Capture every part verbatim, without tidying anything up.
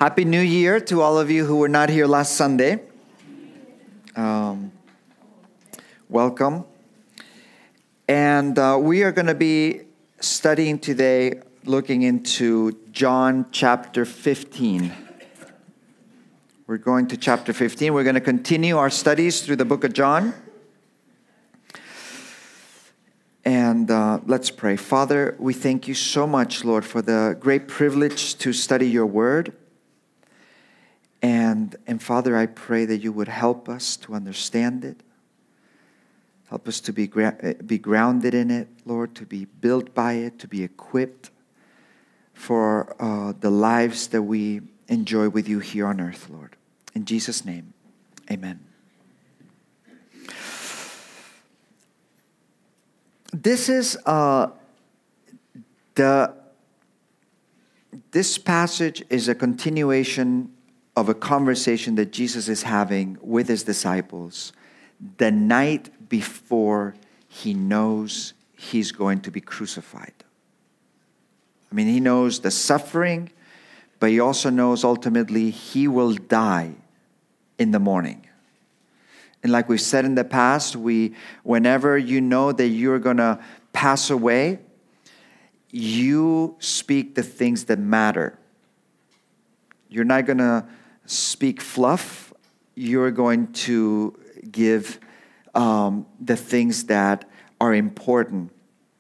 Happy New Year to all of you who were not here last Sunday. Um, welcome. And uh, we are going to be studying today, looking into John chapter fifteen. We're going to chapter fifteen. We're going to continue our studies through the book of John. And uh, let's pray. Father, we thank you so much, Lord, for the great privilege to study your word. And, and Father, I pray that you would help us to understand it. Help us to be, gra- be grounded in it, Lord, to be built by it, to be equipped for uh, the lives that we enjoy with you here on earth, Lord. In Jesus' name, amen. This is uh, the, this passage is a continuation of a conversation that Jesus is having with his disciples the night before he knows he's going to be crucified. I mean, he knows the suffering, but he also knows ultimately he will die in the morning. And like we've said in the past, we, whenever you know that you're going to pass away, you speak the things that matter. You're not going to speak fluff. You're going to give um, the things that are important.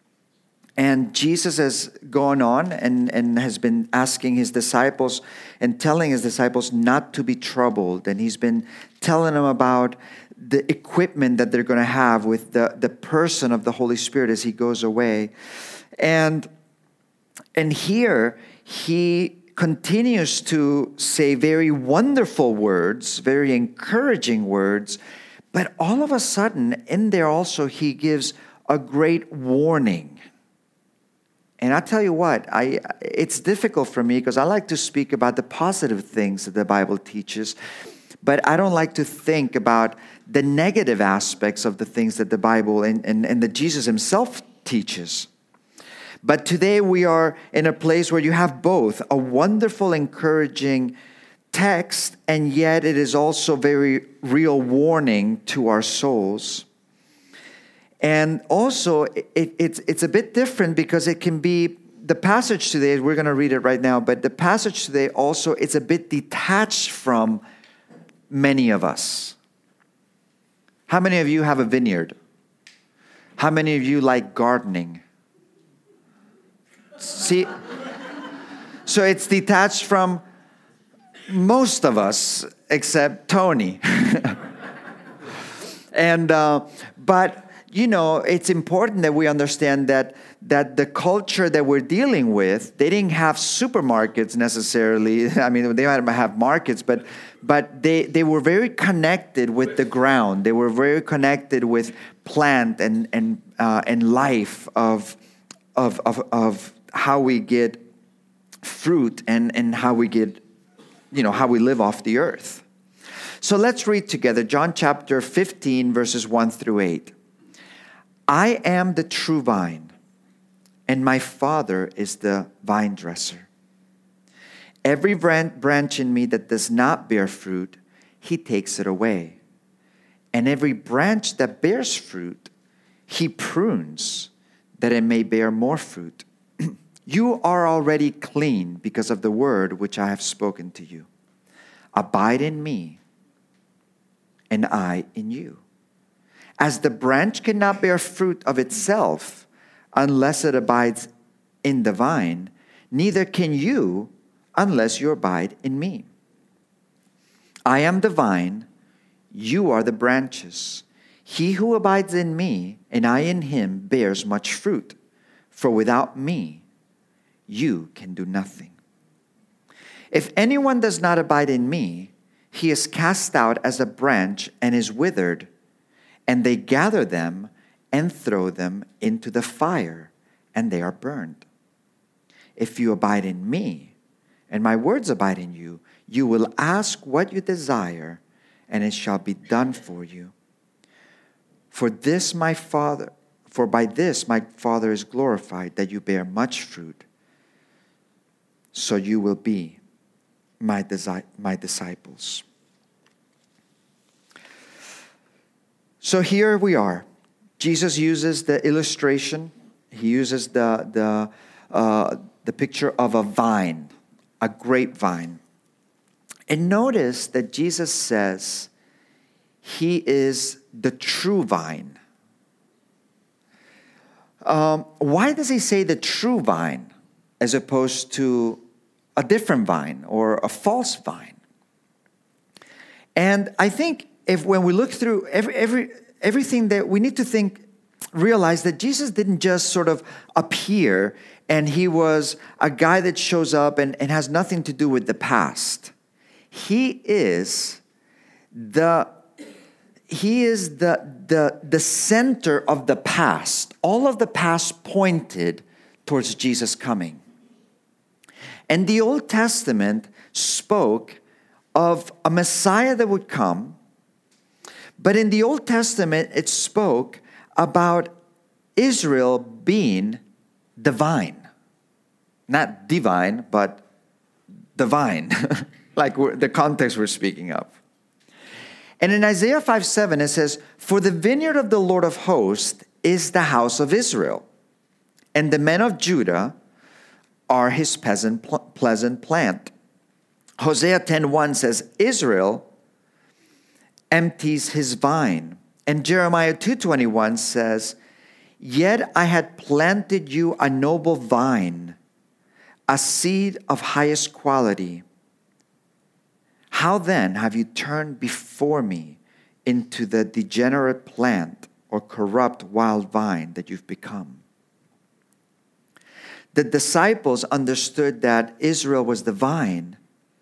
And Jesus has gone on and, and has been asking his disciples and telling his disciples not to be troubled. And he's been telling them about the equipment that they're going to have with the, the person of the Holy Spirit as he goes away. And, and here he continues to say very wonderful words, very encouraging words, but all of a sudden, in there also, he gives a great warning. And I tell you what, I it's difficult for me because I like to speak about the positive things that the Bible teaches, but I don't like to think about the negative aspects of the things that the Bible and, and, and that Jesus himself teaches. But today we are in a place where you have both a wonderful, encouraging text, and yet it is also very real warning to our souls. And also, it, it's it's a bit different because it can be, the passage today, we're going to read it right now, but the passage today also, it's a bit detached from many of us. How many of you have a vineyard? How many of you like gardening? See, so it's detached from most of us except Tony. and uh, but you know, it's important that we understand that that the culture that we're dealing with, they didn't have supermarkets necessarily. I mean, they might have markets, but but they they were very connected with the ground. They were very connected with plant and and uh, and life of of of of. how we get fruit and, and how we get, you know, how we live off the earth. So let's read together John chapter fifteen, verses one through eight. I am the true vine, and my Father is the vine dresser. Every branch in me that does not bear fruit, he takes it away. And every branch that bears fruit, he prunes, that it may bear more fruit. You are already clean because of the word which I have spoken to you. Abide in me, and I in you. As the branch cannot bear fruit of itself unless it abides in the vine, neither can you unless you abide in me. I am the vine, you are the branches. He who abides in me, and I in him, bears much fruit, for without me, you can do nothing. If anyone does not abide in me, he is cast out as a branch and is withered, and they gather them and throw them into the fire, and they are burned. If you abide in me, and my words abide in you, you will ask what you desire, and it shall be done for you. For this my Father, for by this my Father is glorified, that you bear much fruit, so you will be my, disi- my disciples. So here we are. Jesus uses the illustration. He uses the, the, uh, the picture of a vine, a grapevine. And notice that Jesus says he is the true vine. Um, why does he say the true vine as opposed to a different vine or a false vine? And I think if when we look through every, every everything that we need to think, realize that Jesus didn't just sort of appear and he was a guy that shows up and, and has nothing to do with the past. He is the he is the, the, the center of the past. All of the past pointed towards Jesus coming. And the Old Testament spoke of a Messiah that would come. But in the Old Testament, it spoke about Israel being the vine. Not divine, but the vine. Like we're, the context we're speaking of. And in Isaiah five seven, it says, "For the vineyard of the Lord of hosts is the house of Israel, and the men of Judah are his peasant, pleasant plant." Hosea ten one says, "Israel empties his vine." And Jeremiah two twenty-one says, "Yet I had planted you a noble vine, a seed of highest quality. How then have you turned before me into the degenerate plant or corrupt wild vine that you've become?" The disciples understood that Israel was the vine.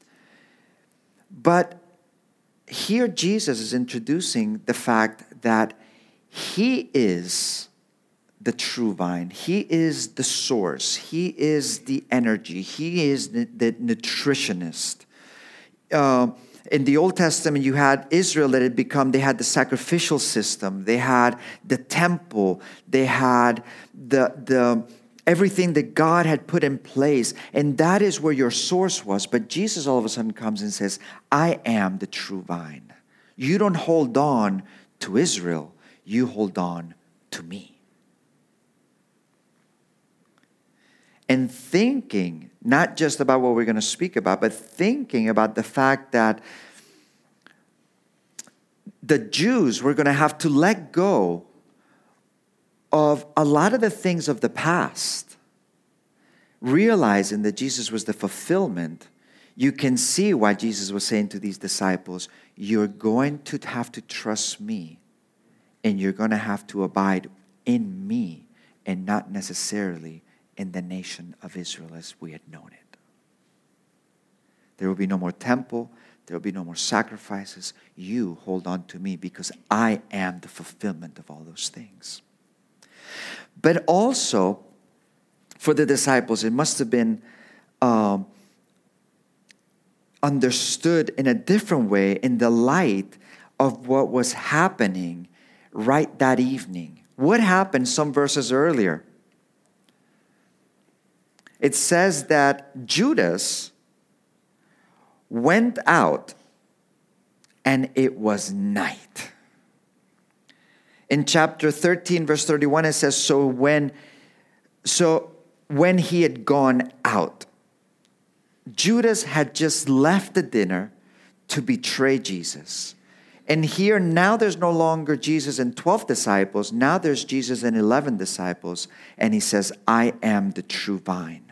But here Jesus is introducing the fact that he is the true vine. He is the source. He is the energy. He is the, the nutritionist. Uh, in the Old Testament, you had Israel that had become, they had the sacrificial system. They had the temple. They had the, the everything that God had put in place. And that is where your source was. But Jesus all of a sudden comes and says, "I am the true vine. You don't hold on to Israel. You hold on to me." And thinking, not just about what we're going to speak about, but thinking about the fact that the Jews were going to have to let go of a lot of the things of the past, realizing that Jesus was the fulfillment. You can see why Jesus was saying to these disciples, "You're going to have to trust me, and you're going to have to abide in me, and not necessarily in the nation of Israel as we had known it. There will be no more temple. There will be no more sacrifices. You hold on to me because I am the fulfillment of all those things." But also, for the disciples, it must have been um, understood in a different way in the light of what was happening right that evening. What happened some verses earlier? It says that Judas went out and it was night. In chapter thirteen, verse thirty-one, it says, so when, so when he had gone out, Judas had just left the dinner to betray Jesus. And here, now there's no longer Jesus and twelve disciples. Now there's Jesus and eleven disciples. And he says, I am the true vine.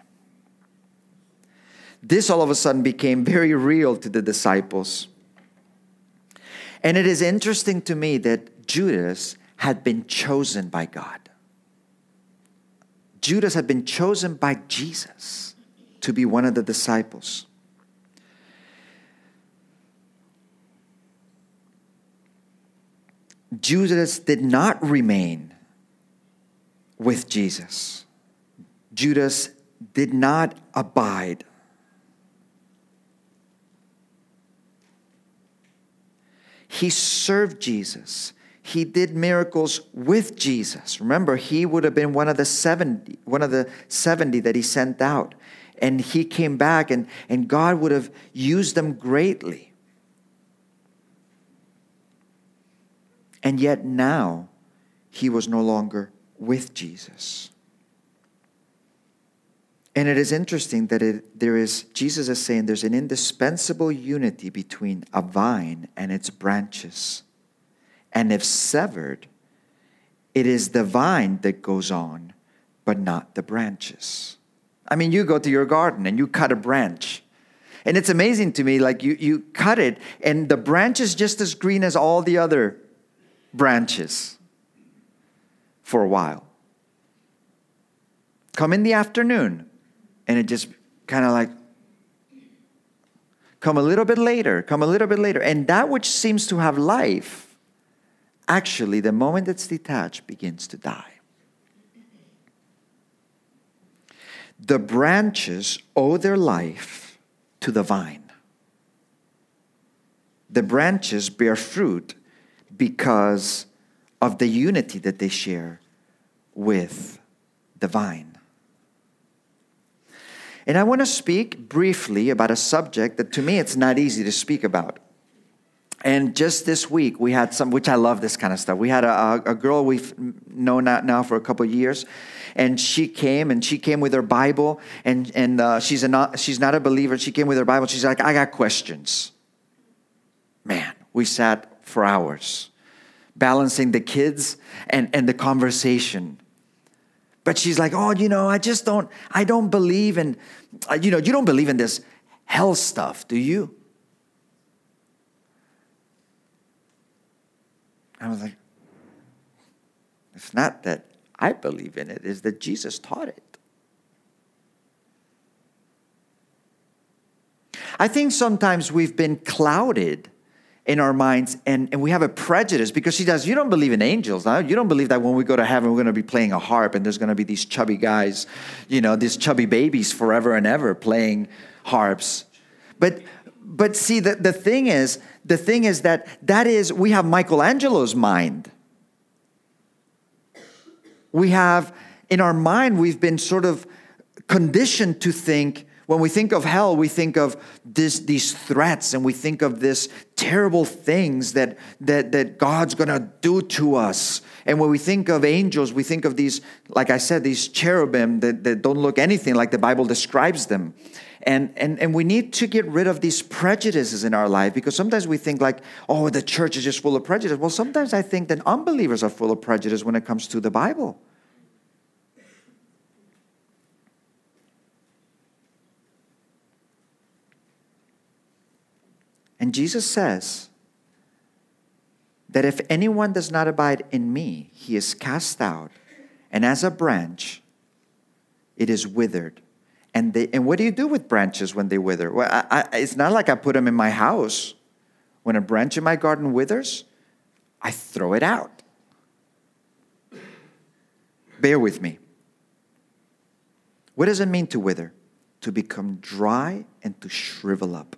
This all of a sudden became very real to the disciples. And it is interesting to me that Judas had been chosen by God. Judas had been chosen by Jesus to be one of the disciples. Judas did not remain with Jesus. Judas did not abide. He served Jesus. He did miracles with Jesus. Remember, he would have been one of the seventy, one of the seventy that he sent out. and he came back, and, and God would have used them greatly. And yet now, he was no longer with Jesus. And it is interesting that it, there is, Jesus is saying there's an indispensable unity between a vine and its branches. And if severed, it is the vine that goes on, but not the branches. I mean, you go to your garden and you cut a branch. And it's amazing to me, like you, you cut it and the branch is just as green as all the other branches for a while. Come in the afternoon and it just kind of like, come a little bit later, come a little bit later. And that which seems to have life, actually, the moment it's detached, begins to die. The branches owe their life to the vine. The branches bear fruit because of the unity that they share with the vine. And I want to speak briefly about a subject that to me it's not easy to speak about. And just this week, we had some, which I love this kind of stuff. We had a, a girl we've known now for a couple of years, and she came, and she came with her Bible, and and uh, she's a not, she's not a believer. She came with her Bible. She's like, I got questions. Man, we sat for hours, balancing the kids and, and the conversation. But she's like, oh, you know, I just don't, I don't believe in, uh, you know, you don't believe in this hell stuff, do you? I was like, it's not that I believe in it, it's that Jesus taught it. I think sometimes we've been clouded in our minds, and, and we have a prejudice because she does, you don't believe in angels. Huh? You don't believe that when we go to heaven, we're going to be playing a harp and there's going to be these chubby guys, you know, these chubby babies forever and ever playing harps. But but see, the, the thing is, the thing is that that is, we have Michelangelo's mind. We have, in our mind, we've been sort of conditioned to think, when we think of hell, we think of this, these threats, and we think of this terrible things that, that, that God's going to do to us. And when we think of angels, we think of these, like I said, these cherubim that, that don't look anything like the Bible describes them. And, and, and we need to get rid of these prejudices in our life, because sometimes we think like, oh, the church is just full of prejudice. Well, sometimes I think that unbelievers are full of prejudice when it comes to the Bible. And Jesus says that if anyone does not abide in me, he is cast out, and as a branch, it is withered. And they, and what do you do with branches when they wither? Well, I, I, it's not like I put them in my house. When a branch in my garden withers, I throw it out. Bear with me. What does it mean to wither? To become dry and to shrivel up.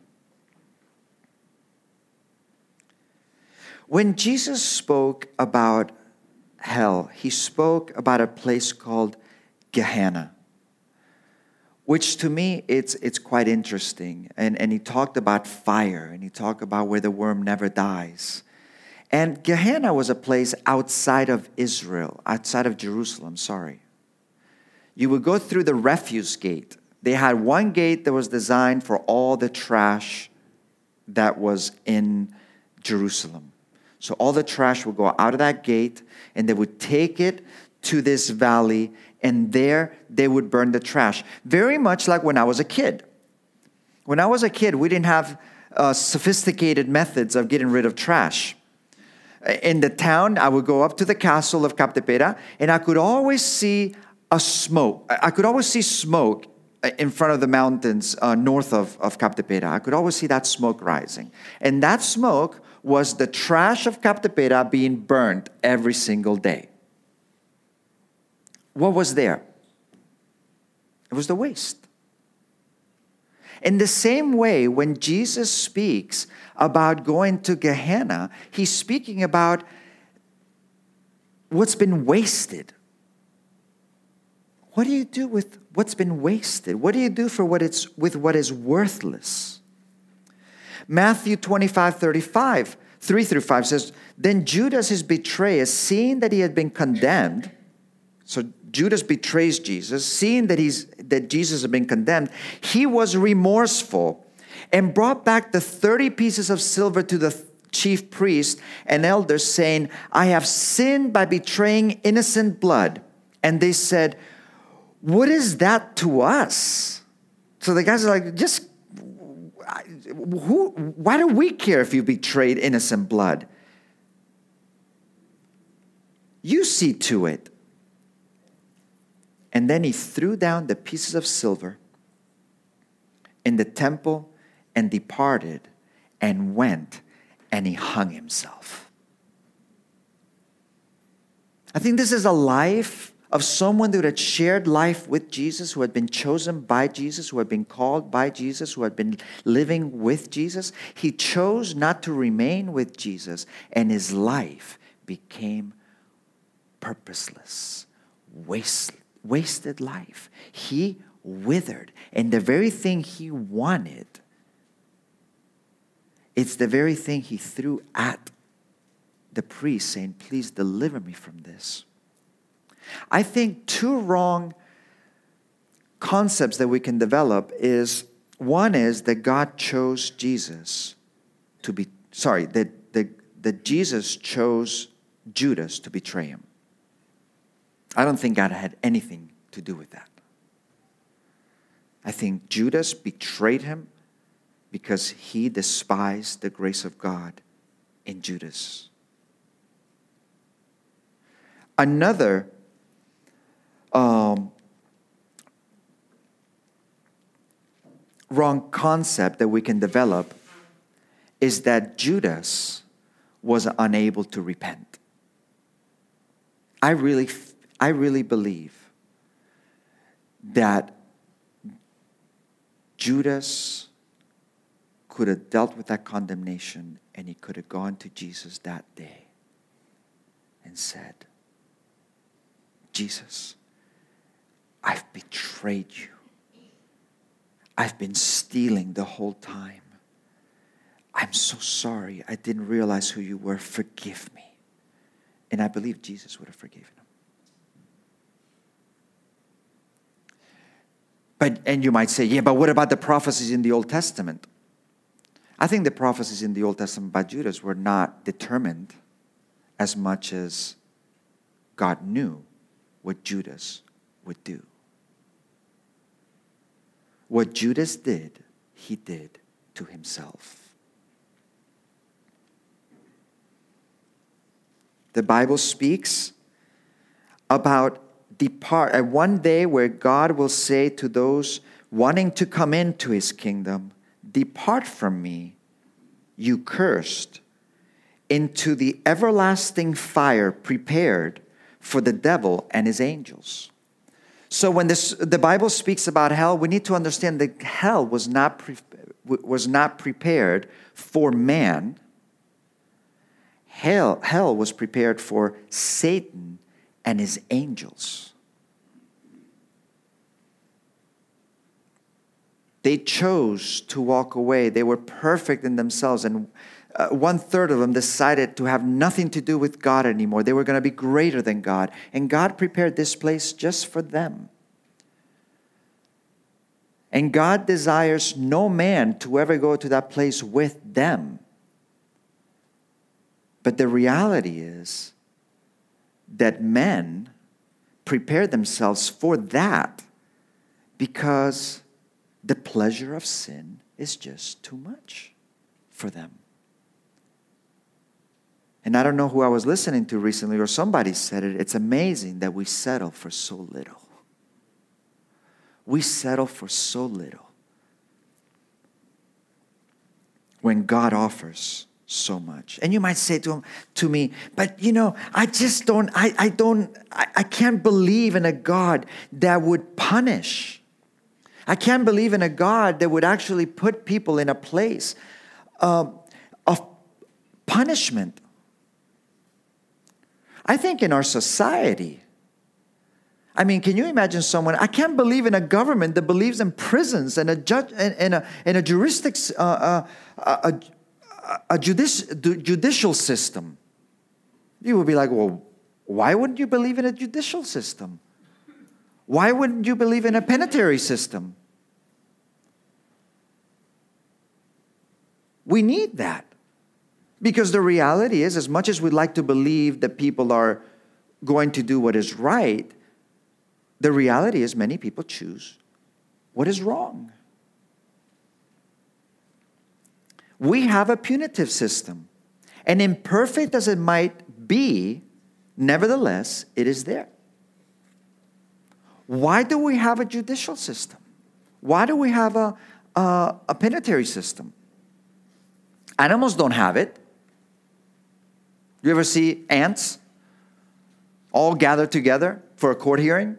When Jesus spoke about hell, he spoke about a place called Gehenna, which to me, it's it's quite interesting. And, and he talked about fire, and he talked about where the worm never dies. And Gehenna was a place outside of Israel, outside of Jerusalem, sorry. You would go through the refuse gate. They had one gate that was designed for all the trash that was in Jerusalem. So all the trash would go out of that gate, and they would take it to this valley, and there they would burn the trash. Very much like when I was a kid. When I was a kid, we didn't have uh, sophisticated methods of getting rid of trash. In the town, I would go up to the castle of Capdepera, and I could always see a smoke. I could always see smoke in front of the mountains uh, north of, of Capdepera. I could always see that smoke rising. And that smoke was the trash of Capdepera being burned every single day. What was there? It was the waste. In the same way, when Jesus speaks about going to Gehenna, he's speaking about what's been wasted. what do you do with what's been wasted? What do you do for what it's with what is worthless? Matthew twenty-five, thirty-five, three through five says, then Judas, his betrayer, seeing that he had been condemned, so Judas betrays Jesus, seeing that he's that Jesus had been condemned, he was remorseful and brought back the thirty pieces of silver to the chief priests and elders, saying, I have sinned by betraying innocent blood. And they said, what is that to us? So the guys are like, just, who? Why do we care if you betrayed innocent blood? You see to it. And then he threw down the pieces of silver in the temple and departed and went and he hung himself. I think this is a life of someone who had shared life with Jesus, who had been chosen by Jesus, who had been called by Jesus, who had been living with Jesus. He chose not to remain with Jesus, and his life became purposeless, waste, wasted life. He withered, and the very thing he wanted, it's the very thing he threw at the priest, saying, please deliver me from this. I think two wrong concepts that we can develop is, one is that God chose Jesus to be, sorry, that, that, that Jesus chose Judas to betray him. I don't think God had anything to do with that. I think Judas betrayed him because he despised the grace of God in Judas. Another um, wrong concept that we can develop is that Judas was unable to repent. I really, I really believe that Judas could have dealt with that condemnation, and he could have gone to Jesus that day and said, Jesus, I've betrayed you. I've been stealing the whole time. I'm so sorry. I didn't realize who you were. Forgive me. And I believe Jesus would have forgiven him. But, and you might say, yeah, but what about the prophecies in the Old Testament? I think the prophecies in the Old Testament by Judas were not determined as much as God knew what Judas would do. What Judas did, he did to himself. The Bible speaks about depart at one day where God will say to those wanting to come into his kingdom, depart from me, you cursed, into the everlasting fire prepared for the devil and his angels. So when this, the Bible speaks about hell, we need to understand that hell was not, pre, was not prepared for man. Hell, hell was prepared for Satan and his angels. They chose to walk away. They were perfect in themselves, and uh, one third of them decided to have nothing to do with God anymore. They were going to be greater than God, and God prepared this place just for them. And God desires no man to ever go to that place with them. But the reality is that men prepare themselves for that because the pleasure of sin is just too much for them. And I don't know who I was listening to recently, or somebody said it, it's amazing that we settle for so little. We settle for so little when God offers so much. And you might say to him, to me, but you know, I just don't, I, I don't, I, I can't believe in a God that would punish. I can't believe in a God that would actually put people in a place uh, of punishment. I think in our society, I mean, can you imagine someone? I can't believe in a government that believes in prisons and a judge and, and a and a juristic uh, uh, a, a, a judici- judicial system. You would be like, well, why wouldn't you believe in a judicial system? Why wouldn't you believe in a penitentiary system? We need that. Because the reality is, as much as we'd like to believe that people are going to do what is right, the reality is many people choose what is wrong. We have a punitive system. And imperfect as it might be, nevertheless, it is there. Why do we have a judicial system? Why do we have a, a, a penitentiary system? Animals don't have it. You ever see ants all gathered together for a court hearing?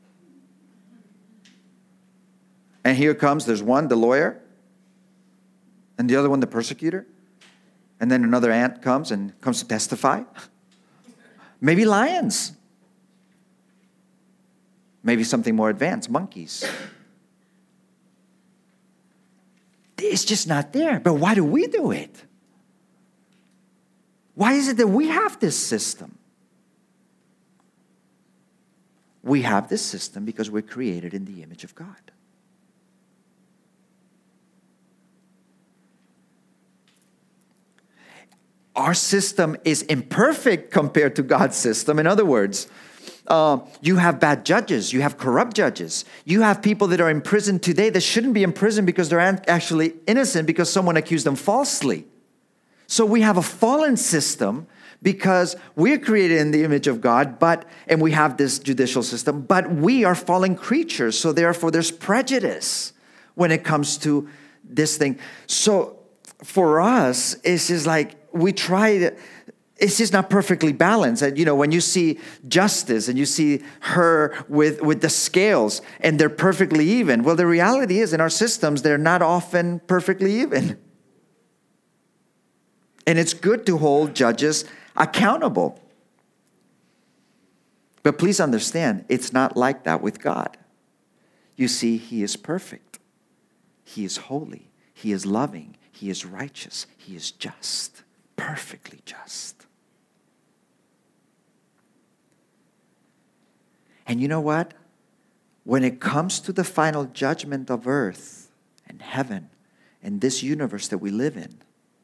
And here comes, there's one, the lawyer, and the other one, the persecutor. And then another ant comes and comes to testify. Maybe lions. Maybe something more advanced, monkeys. It's just not there. But why do we do it? Why is it that we have this system? We have this system because we're created in the image of God. Our system is imperfect compared to God's system. In other words, uh, you have bad judges. You have corrupt judges. You have people that are in prison today that shouldn't be in prison because they're actually innocent because someone accused them falsely. So we have a fallen system because we're created in the image of God, but and we have this judicial system, but we are fallen creatures. So therefore, there's prejudice when it comes to this thing. So for us, it's just like we try to, it's just not perfectly balanced. And, you know, when you see justice and you see her with, with the scales and they're perfectly even, well, the reality is in our systems, they're not often perfectly even. And it's good to hold judges accountable. But please understand, it's not like that with God. You see, He is perfect. He is holy. He is loving. He is righteous. He is just. Perfectly just. And you know what? When it comes to the final judgment of earth and heaven and this universe that we live in,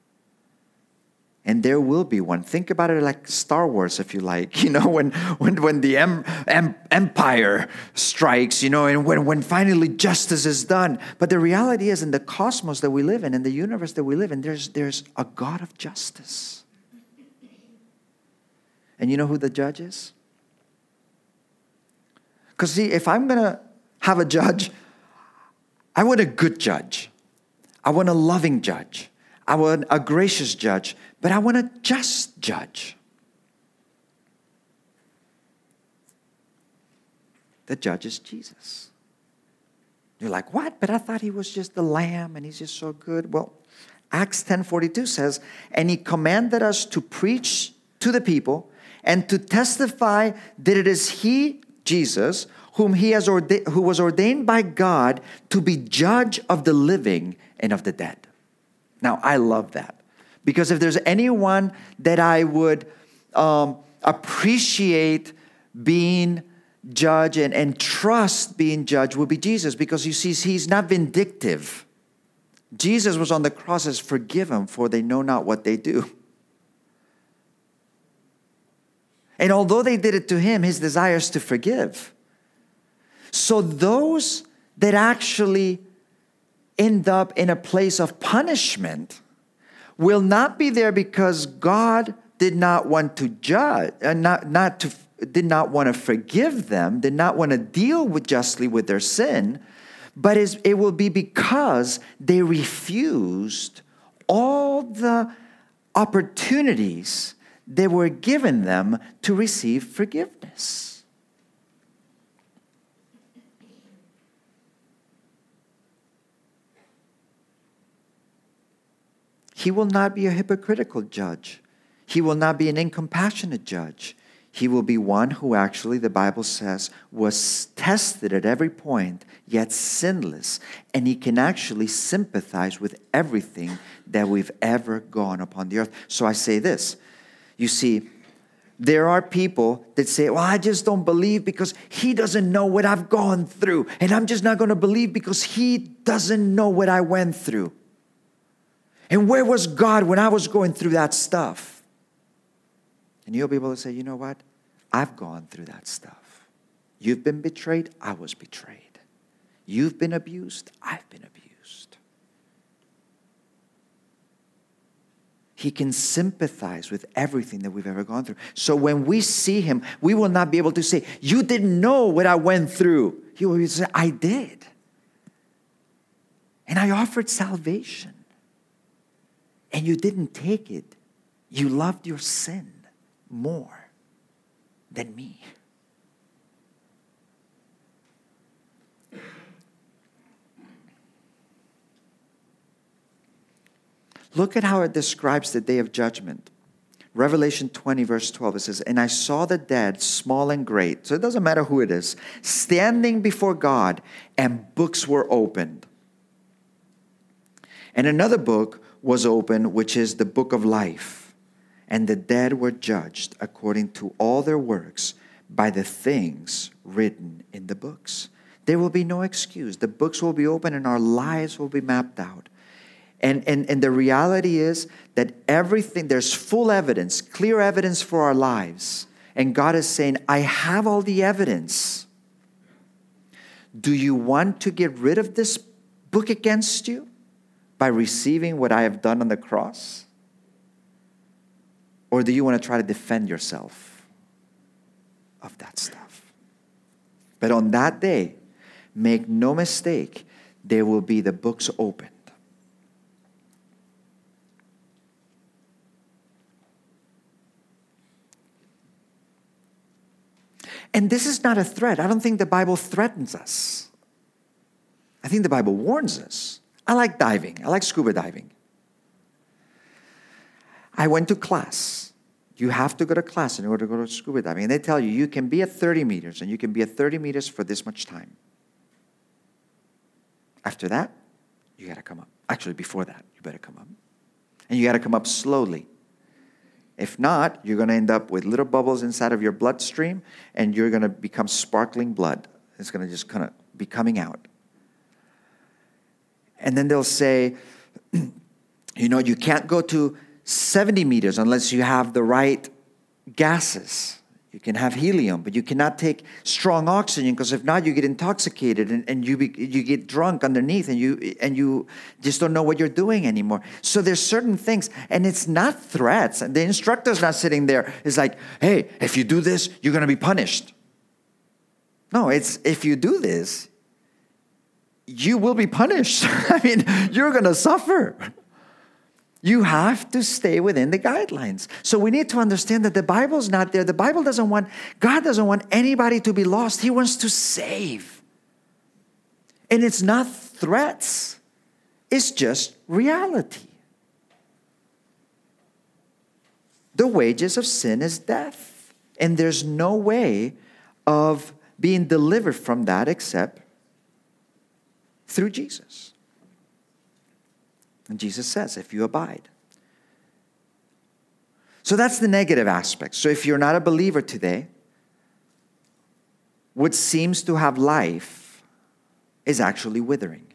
and there will be one. Think about it like Star Wars, if you like. You know, when when when the em, em, empire strikes, you know, and when, when finally justice is done. But the reality is, in the cosmos that we live in, in the universe that we live in, there's there's a God of justice. And you know who the judge is? Because see, if I'm going to have a judge, I want a good judge. I want a loving judge. I want a gracious judge, but I want a just judge. The judge is Jesus. You're like, what? But I thought he was just the lamb and he's just so good. Well, Acts ten forty-two says, and he commanded us to preach to the people and to testify that it is he, Jesus, whom he has ordained, who was ordained by God to be judge of the living and of the dead. Now, I love that. Because if there's anyone that I would um, appreciate being judge and, and trust being judge would be Jesus. Because you see, he's not vindictive. Jesus was on the cross as forgive them, for they know not what they do. And although they did it to him, his desire is to forgive. So those that actually end up in a place of punishment will not be there because God did not want to judge, uh, not, not to, did not want to forgive them, did not want to deal with justly with their sin, but is, it will be because they refused all the opportunities that were given them to receive forgiveness. He will not be a hypocritical judge. He will not be an incompassionate judge. He will be one who actually, the Bible says, was tested at every point, yet sinless. And he can actually sympathize with everything that we've ever gone upon the earth. So I say this. You see, there are people that say, well, I just don't believe because he doesn't know what I've gone through. And I'm just not going to believe because he doesn't know what I went through. And where was God when I was going through that stuff? And you'll be able to say, you know what? I've gone through that stuff. You've been betrayed. I was betrayed. You've been abused. I've been abused. He can sympathize with everything that we've ever gone through. So when we see him, we will not be able to say, you didn't know what I went through. He will say, I did. And I offered salvation. And you didn't take it. You loved your sin more than me. Look at how it describes the day of judgment. Revelation twenty, verse twelve, it says, and I saw the dead, small and great, so it doesn't matter who it is, standing before God, and books were opened. And another book was opened, which is the book of life. And the dead were judged according to all their works by the things written in the books. There will be no excuse. The books will be open and our lives will be mapped out. And, and, and the reality is that everything, there's full evidence, clear evidence for our lives. And God is saying, I have all the evidence. Do you want to get rid of this book against you by receiving what I have done on the cross? Or do you want to try to defend yourself of that stuff? But on that day, make no mistake, there will be the books opened. And this is not a threat. I don't think the Bible threatens us. I think the Bible warns us. I like diving. I like scuba diving. I went to class. You have to go to class in order to go to scuba diving. And they tell you, you can be at thirty meters, and you can be at thirty meters for this much time. After that, you got to come up. Actually, before that, you better come up. And you got to come up slowly. If not, you're going to end up with little bubbles inside of your bloodstream, and you're going to become sparkling blood. It's going to just kind of be coming out. And then they'll say, you know, you can't go to seventy meters unless you have the right gases. You can have helium, but you cannot take strong oxygen, because if not, you get intoxicated and, and you be, you get drunk underneath, and you and you just don't know what you're doing anymore. So there's certain things, and it's not threats. The instructor's not sitting there. It's like, hey, if you do this, you're going to be punished. No, it's if you do this, you will be punished. I mean, you're going to suffer. You have to stay within the guidelines. So we need to understand that the Bible's not there. The Bible doesn't want, God doesn't want anybody to be lost. He wants to save. And it's not threats. It's just reality. The wages of sin is death. And there's no way of being delivered from that except through Jesus. And Jesus says, if you abide. So that's the negative aspect. So if you're not a believer today, what seems to have life is actually withering.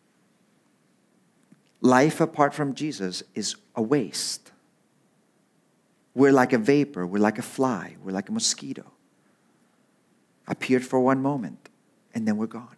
Life apart from Jesus is a waste. We're like a vapor. We're like a fly. We're like a mosquito. Appeared for one moment, and then we're gone.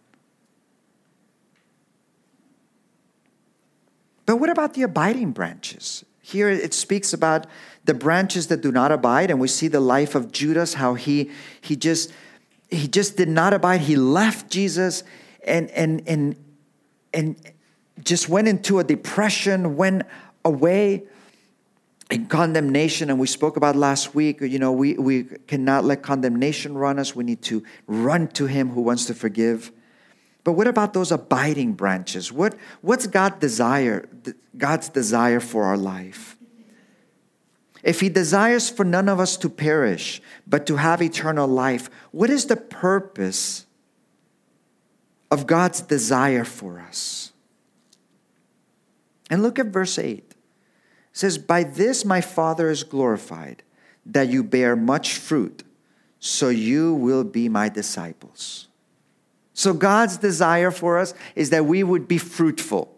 But what about the abiding branches? Here it speaks about the branches that do not abide, and we see the life of Judas, how he he just he just did not abide. He left Jesus and and and and just went into a depression, went away in condemnation. And we spoke about last week, you know, we, we cannot let condemnation run us. We need to run to him who wants to forgive. But what about those abiding branches? What, what's God desire, God's desire for our life? If he desires for none of us to perish, but to have eternal life, what is the purpose of God's desire for us? And look at verse eight. It says, by this my Father is glorified, that you bear much fruit, so you will be my disciples. So God's desire for us is that we would be fruitful.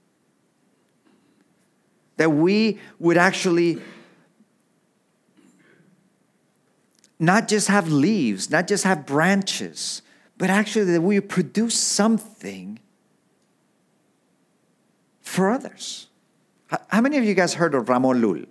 That we would actually not just have leaves, not just have branches, but actually that we produce something for others. How many of you guys heard of Ramon Llull?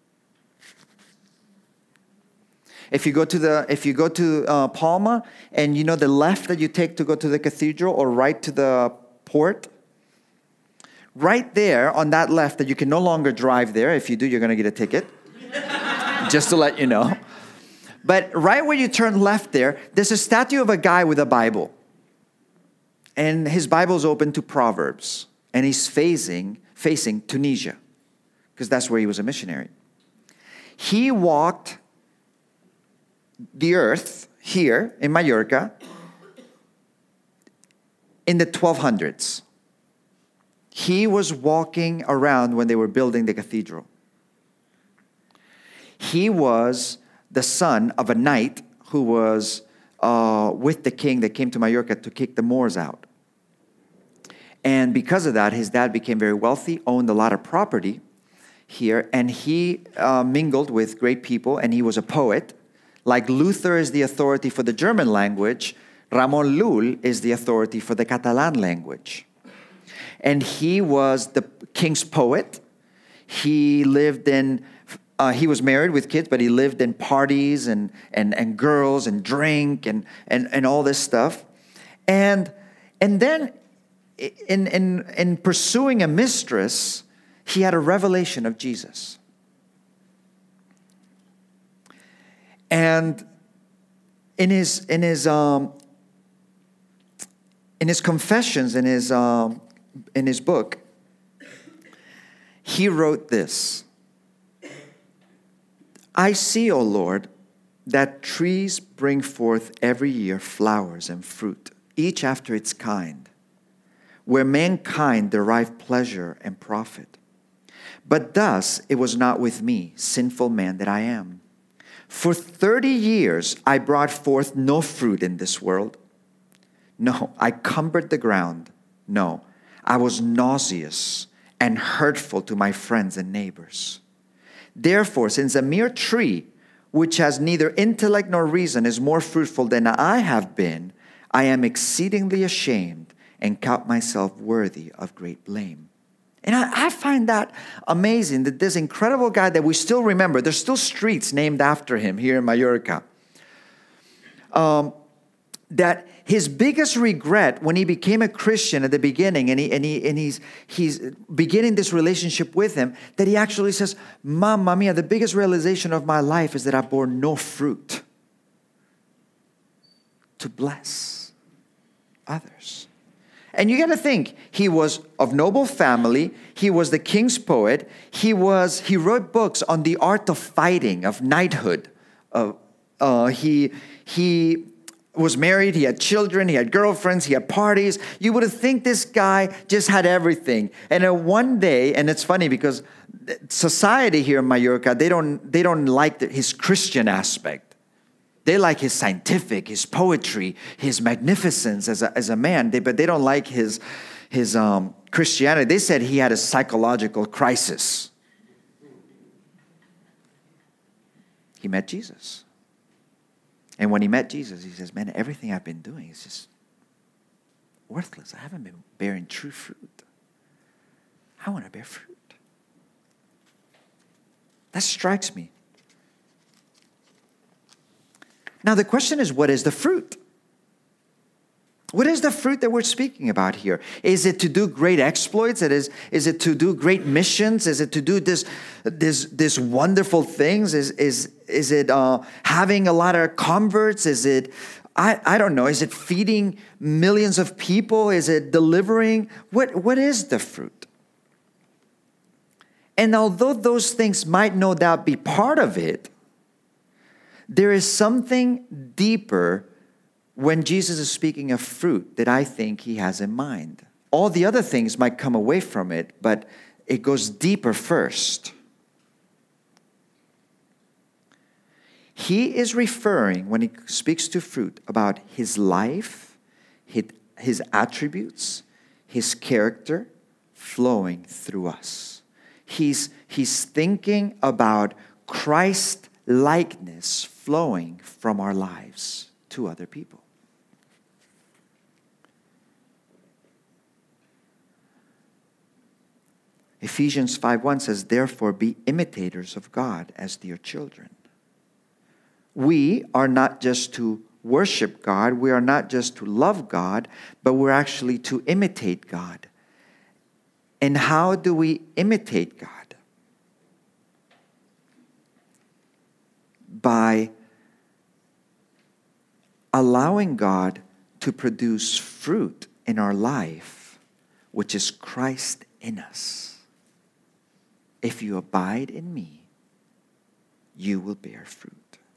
If you go to the, if you go to uh, Palma, and you know the left that you take to go to the cathedral, or right to the port, right there on that left, that you can no longer drive there. If you do, you're going to get a ticket. Just to let you know. But right where you turn left there, there's a statue of a guy with a Bible. And his Bible's open to Proverbs. And he's facing, facing Tunisia, because that's where he was a missionary. He walked the earth here in Mallorca in the twelve hundreds. He was walking around when they were building the cathedral. He was the son of a knight who was uh, with the king that came to Mallorca to kick the Moors out. And because of that, his dad became very wealthy, owned a lot of property here, and he uh, mingled with great people, and he was a poet. Like Luther is the authority for the German language, Ramon Llull is the authority for the Catalan language. And he was the king's poet. He lived in, uh, he was married with kids, but he lived in parties and, and, and girls and drink and, and, and all this stuff. And, and then in, in, in pursuing a mistress, he had a revelation of Jesus. And in his in his um, in his confessions, in his um, in his book, he wrote this: I see, O Lord, that trees bring forth every year flowers and fruit, each after its kind, where mankind derive pleasure and profit. But thus it was not with me, sinful man that I am. For thirty years I brought forth no fruit in this world. No, I cumbered the ground. No, I was nauseous and hurtful to my friends and neighbors. Therefore, since a mere tree, which has neither intellect nor reason, is more fruitful than I have been, I am exceedingly ashamed and count myself worthy of great blame. And I, I find that amazing that this incredible guy that we still remember, there's still streets named after him here in Mallorca, um, that his biggest regret when he became a Christian at the beginning, and he and he and he's he's beginning this relationship with him, that he actually says, "Mamma mia, the biggest realization of my life is that I bore no fruit to bless others." And you got to think, he was of noble family. He was the king's poet. He was he wrote books on the art of fighting, of knighthood. Uh, uh, he he was married. He had children. He had girlfriends. He had parties. You would think this guy just had everything. And then one day, and it's funny because society here in Mallorca, they don't they don't like the, his Christian aspect. They like his scientific, his poetry, his magnificence as a, as a man, they, but they don't like his, his um, Christianity. They said he had a psychological crisis. He met Jesus. And when he met Jesus, he says, man, everything I've been doing is just worthless. I haven't been bearing true fruit. I want to bear fruit. That strikes me. Now, the question is, what is the fruit? What is the fruit that we're speaking about here? Is it to do great exploits? It is, is it to do great missions? Is it to do this, this, this wonderful things? Is, is, is it uh, having a lot of converts? Is it, I, I don't know, is it feeding millions of people? Is it delivering? What, what is the fruit? And although those things might no doubt be part of it, there is something deeper when Jesus is speaking of fruit that I think he has in mind. All the other things might come away from it, but it goes deeper first. He is referring, when he speaks to fruit, about his life, his, his attributes, his character flowing through us. He's, he's thinking about Christ-likeness flowing from our lives to other people. Ephesians five one says, therefore be imitators of God as dear children. We are not just to worship God, we are not just to love God, but we're actually to imitate God. And how do we imitate God? By allowing God to produce fruit in our life, which is Christ in us. If you abide in me, you will bear fruit.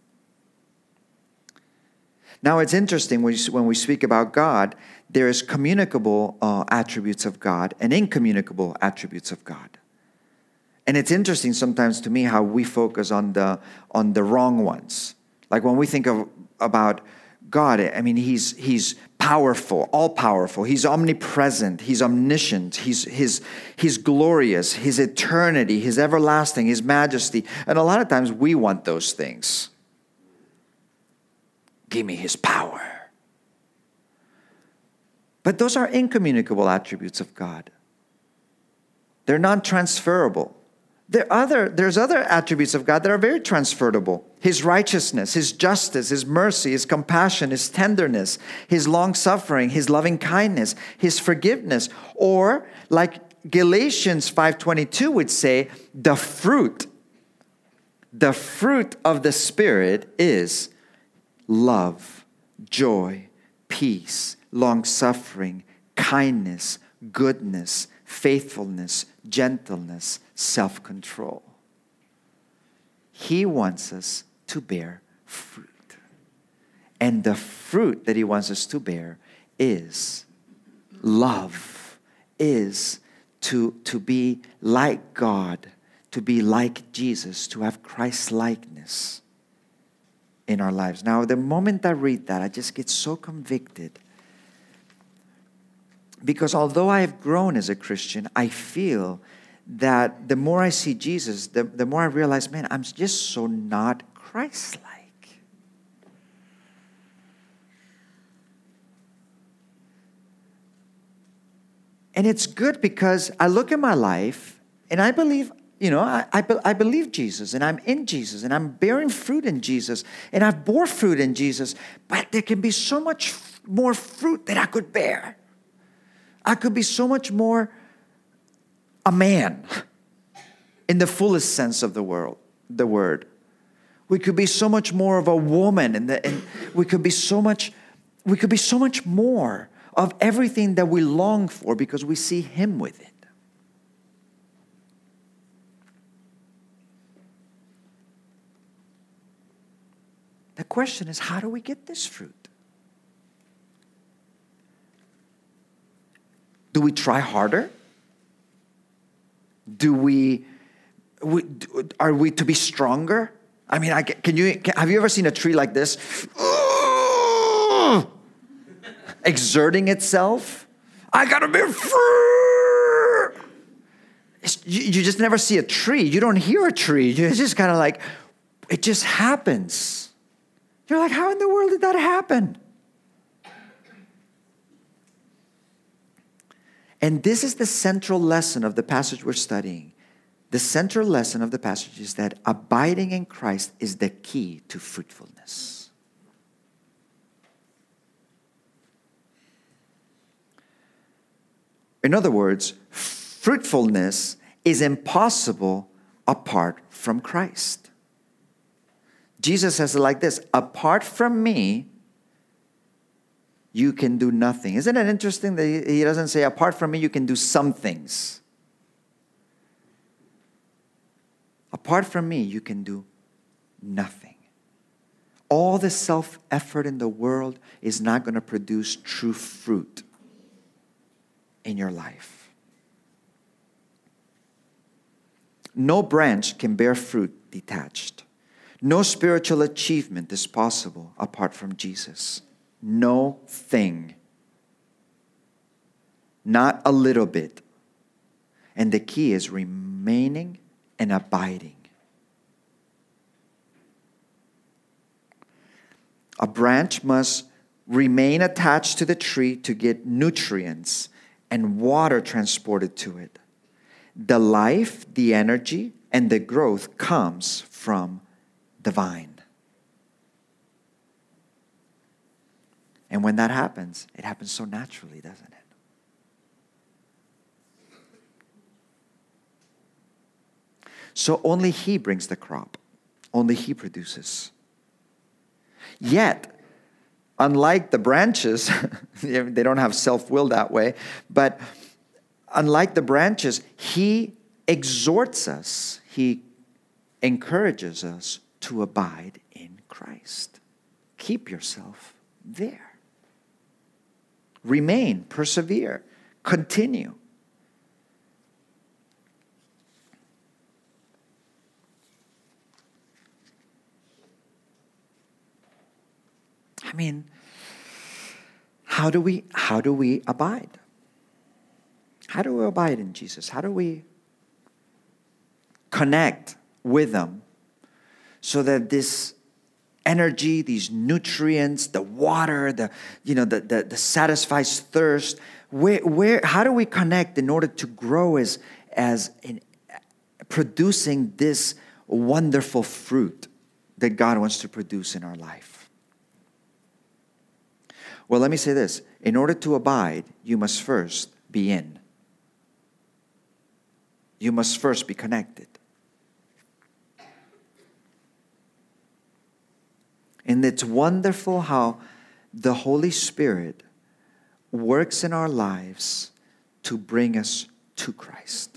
Now, it's interesting when we speak about God, there is communicable uh, attributes of God and incommunicable attributes of God. And it's interesting sometimes to me how we focus on the on the wrong ones. Like when we think of about God, I mean, he's he's powerful, all-powerful. He's omnipresent. He's omniscient. He's his he's glorious. His eternity, his everlasting, his majesty. And a lot of times we want those things. Give me his power. But those are incommunicable attributes of God. They're non-transferable. There are other, there's other attributes of God that are very transferable. His righteousness, his justice, his mercy, his compassion, his tenderness, his long-suffering, his loving kindness, his forgiveness. Or, like Galatians five twenty-two would say, the fruit, the fruit of the Spirit is love, joy, peace, long-suffering, kindness, goodness, faithfulness, gentleness, self-control. He wants us to bear fruit. And the fruit that he wants us to bear is love, is to, to be like God, to be like Jesus, to have Christ-likeness in our lives. Now, the moment I read that, I just get so convicted. Because although I have grown as a Christian, I feel that the more I see Jesus, the, the more I realize, man, I'm just so not Christ-like. And it's good because I look at my life and I believe, you know, I, I, I believe Jesus and I'm in Jesus and I'm bearing fruit in Jesus and I've bore fruit in Jesus, but there can be so much more fruit that I could bear. I could be so much more a man in the fullest sense of the world, the word. We could be so much more of a woman, and, and we could be so much, we could be so much more of everything that we long for because we see him with it. The question is, how do we get this fruit? Do we try harder? Do we, we are we to be stronger? I mean, I, can you can, have you ever seen a tree like this? Exerting itself? I gotta be free. You, you just never see a tree. You don't hear a tree. It's just kind of like, it just happens. You're like, how in the world did that happen? And this is the central lesson of the passage we're studying. The central lesson of the passage is that abiding in Christ is the key to fruitfulness. In other words, fruitfulness is impossible apart from Christ. Jesus says it like this, apart from me, you can do nothing. Isn't it interesting that he doesn't say, apart from me, you can do some things? Apart from me, you can do nothing. All the self-effort in the world is not going to produce true fruit in your life. No branch can bear fruit detached. No spiritual achievement is possible apart from Jesus. No thing. Not a little bit. And the key is remaining and abiding. A branch must remain attached to the tree to get nutrients and water transported to it. The life, the energy, and the growth comes from the vine. And when that happens, it happens so naturally, doesn't it? So only He brings the crop. Only He produces. Yet, unlike the branches, they don't have self-will that way, but unlike the branches, He exhorts us, He encourages us to abide in Christ. Keep yourself there. Remain, persevere, continue. I mean, how do we how do we abide? How do we abide in Jesus? How do we connect with Him so that this energy, these nutrients, the water, the you know, the the, the satisfies thirst, where where how do we connect in order to grow as as in producing this wonderful fruit that God wants to produce in our life? Well, let me say this. In order to abide, you must first be in. You must first be connected. And it's wonderful how the Holy Spirit works in our lives to bring us to Christ.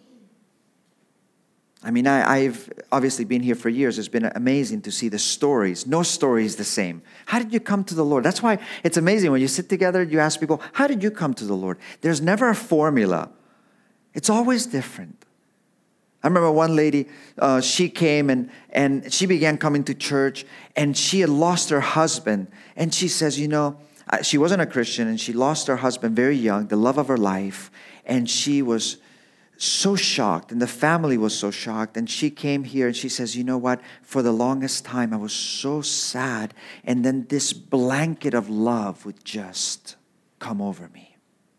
I mean, I, I've obviously been here for years. It's been amazing to see the stories. No story is the same. How did you come to the Lord? That's why it's amazing when you sit together, you ask people, how did you come to the Lord? There's never a formula. It's always different. I remember one lady, uh, she came and, and she began coming to church, and she had lost her husband. And she says, you know, she wasn't a Christian, and she lost her husband very young, the love of her life. And she was so shocked, and the family was so shocked. And she came here and she says, you know what? For the longest time, I was so sad. And then this blanket of love would just come over me.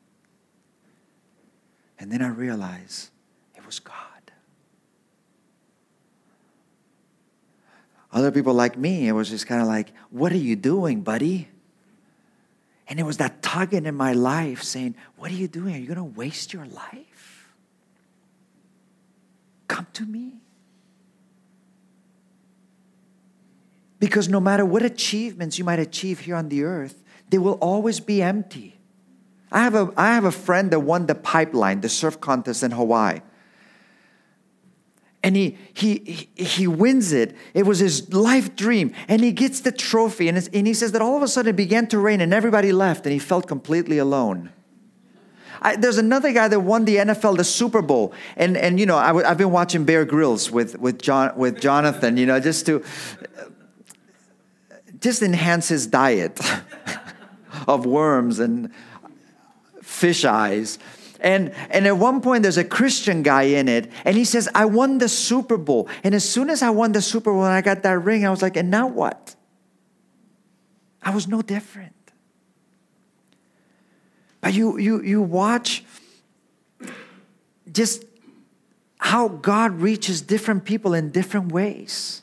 And then I realized it was God. Other people like me, it was just kind of like, what are you doing, buddy? And it was that tugging in my life saying, what are you doing? Are you going to waste your life? Come to me. Because no matter what achievements you might achieve here on the earth, they will always be empty. I have a, I have a friend that won the pipeline, the surf contest in Hawaii. And he, he, he wins it. It was his life dream. And he gets the trophy. And, it's, and he says that all of a sudden it began to rain and everybody left and he felt completely alone. I, there's another guy that won the N F L, the Super Bowl. And, and you know, I w- I've been watching Bear Grylls with, with, John, with Jonathan, you know, just to just enhance his diet of worms and fish eyes. And, and at one point, there's a Christian guy in it, and he says, I won the Super Bowl. And as soon as I won the Super Bowl and I got that ring, I was like, and now what? I was no different. But you, you, you watch just how God reaches different people in different ways.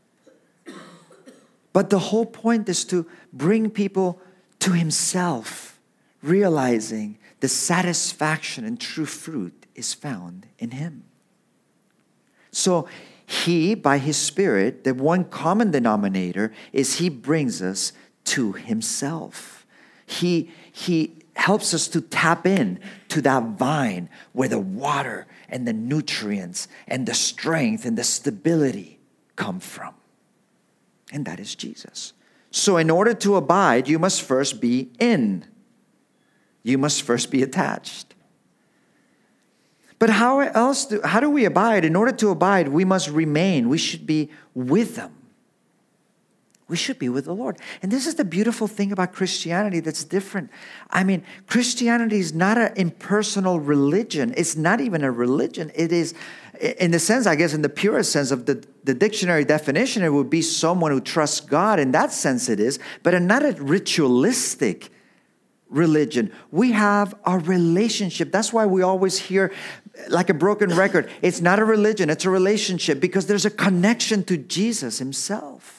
But the whole point is to bring people to Himself, realizing the satisfaction and true fruit is found in Him. So He, by His Spirit, the one common denominator is He brings us to Himself. He, he helps us to tap in to that vine where the water and the nutrients and the strength and the stability come from. And that is Jesus. So in order to abide, you must first be in. You must first be attached. But how else do, how do we abide? In order to abide, we must remain. We should be with them. We should be with the Lord. And this is the beautiful thing about Christianity that's different. I mean, Christianity is not an impersonal religion. It's not even a religion. It is, in the sense, I guess, in the purest sense of the, the dictionary definition, it would be someone who trusts God. In that sense it is, but not a ritualistic religion. We have a relationship. That's why we always hear like a broken record. It's not a religion, it's a relationship, because there's a connection to Jesus himself.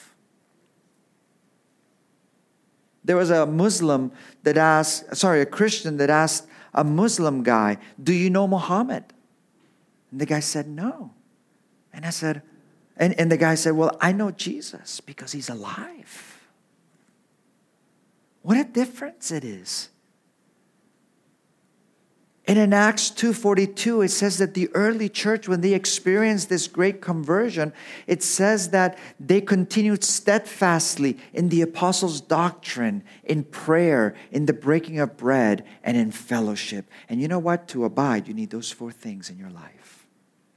There was a Muslim that asked, sorry, a Christian that asked a Muslim guy, do you know Muhammad? And the guy said, no. And I said, and, and the guy said, well, I know Jesus because he's alive. What a difference it is. And in Acts two forty-two, it says that the early church, when they experienced this great conversion, it says that they continued steadfastly in the apostles' doctrine, in prayer, in the breaking of bread, and in fellowship. And you know what? To abide, you need those four things in your life.